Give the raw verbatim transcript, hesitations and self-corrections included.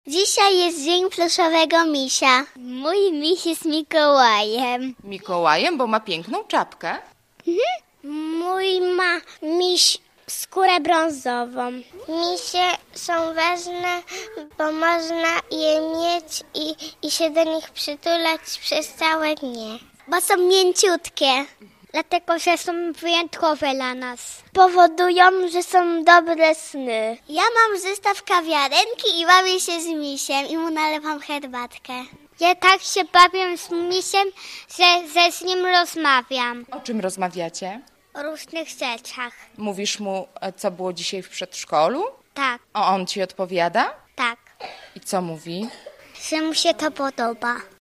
Dzisiaj jest dzień pluszowego misia. Mój miś jest Mikołajem. Mikołajem, bo ma piękną czapkę. Mhm. Mój ma miś skórę brązową. Misie są ważne, bo można je mieć i, i się do nich przytulać przez całe dnie. Bo są mięciutkie. Dlatego, że są wyjątkowe dla nas. Powodują, że są dobre sny. Ja mam zestaw kawiarenki i bawię się z misiem i mu nalewam herbatkę. Ja tak się bawię z misiem, że, że z nim rozmawiam O czym rozmawiacie? o różnych rzeczach. Mówisz mu, co było dzisiaj w przedszkolu? Tak, A on ci odpowiada? tak. I co mówi? Że mu się to podoba.